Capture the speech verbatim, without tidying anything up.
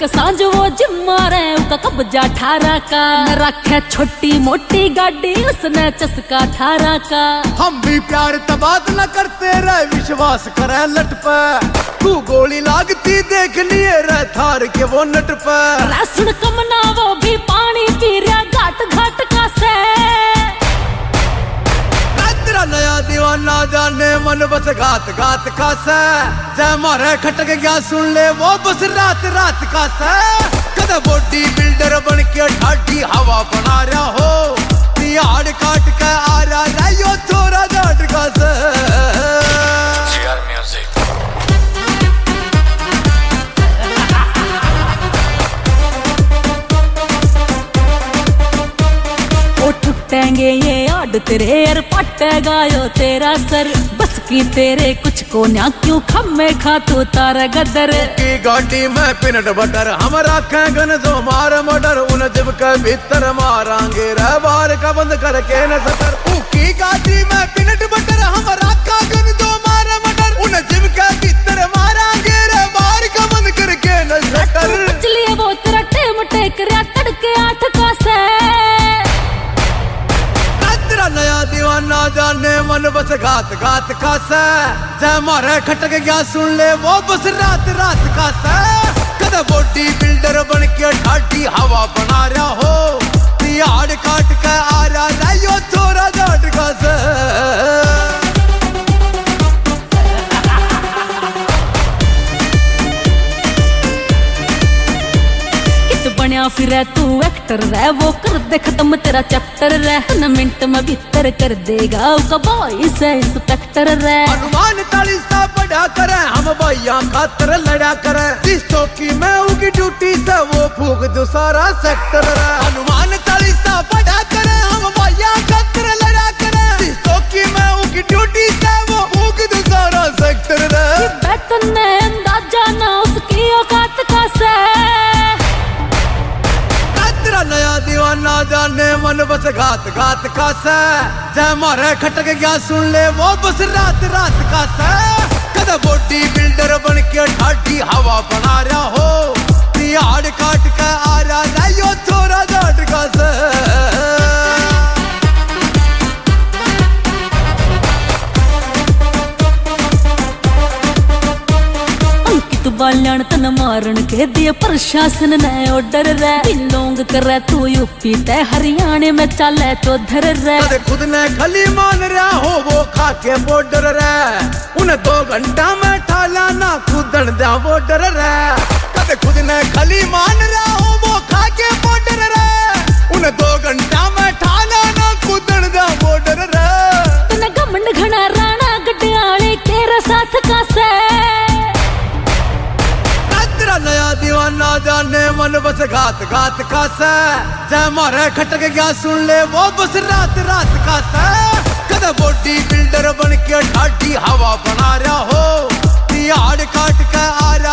के सांझ वो जिम्मा रे उका कब्जा ठारा का रखे छोटी मोटी गाड़ी उसने चस्का ठारा का। हम भी प्यार तबादला करते रहे विश्वास करे लट पे तू गोली लागती देख लिए रे थार के वो नट पे। रासुन कमना वो भी पानी पी रहा घाट घाट का से तेरा नया दीवाना जाने मन बस घात घात का से जय मारे खटक गया सुन ले वो बस रात रात का से। कदे बॉडी बिल्डर बन के ठाठी हवा बना रहा हो तिहाड़ काट के आ रहा यो थोड़ा डाट का से। टूटेंगे ये आड तेरे यार पटेगा यो तेरा सर बस की तेरे कुछ को ना क्यों खम्मे खा तू तारा गदर की गाड़ी में पिनट बटर हम रखेंगे जो मार मटर उन जब के भीतर मारांगे रे बार का बंद करके न सतर। की गाड़ी में पिनट बटर हम रखेंगे जो मार मटर उन जब के भीतर मारांगे रे बार का बंद करके न सतर। चलिए वो तेरा टेम टेक रहा तड़के आठ का से नया दीवाना जाने मन बस घात घात का से जय मारे खटक गया सुन ले वो बस रात रात का से। कदे बॉडी बिल्डर बन के ठाठी हवा बना रहा हो तिहाड़ काट के आ रहा यो थोड़ा डाट का से। बनया फिर तू एक्टर रह वो कर दे खत्म तेरा चैप्टर रह न मिनट में भीतर कर देगा उसका बॉय से इंस्पेक्टर रह। अनुमान चालीसा बड़ा करे हम भैया खातर लड़ा करे जिस चौकी में उगी ड्यूटी से वो फूक दो सारा सेक्टर रह। अनुमान चालीसा बड़ा करे हम भैया खातर लड़ा करे जिस चौकी में उगी ड्यूटी से वो फूक दो सारा सेक्टर रह। बेतन ने अंदाजा ना उसकी औकात का से नया दीवाना जाने मन बस घात घात का से जय मारे खटक गया सुन ले वो बस रात रात का से। कदे बॉडी बिल्डर बन के ठाठी हवा बना रहा हो तिहाड़ काट के आ रहा यो थोड़ा डाट का से। बालन तन मारन के दिए प्रशासन ने ऑर्डर रे बिलोंग करे तू यूपी ते हरियाणा में चले तो धर रे। कदे खुद ने खली मान रहा हो वो खा के बॉर्डर रे उन्हें दो घंटा में ठाला ना खुदन दे बॉर्डर रे। कदे खुद ने खली मान रहा हो वो खा के बॉर्डर रे उन्हें दो घंटा में ठाला ना खुदन दे बॉर्डर रे। तने घमंड घना राणा गड्डियाले तेरे साथ का से नया दीवाना जाने मन बस घात घात का से जय मारे खटक गया सुन ले वो बस रात रात का से। कदे बॉडी बिल्डर बन के ठाठी हवा बना रहा हो तिहाड़ काट के आ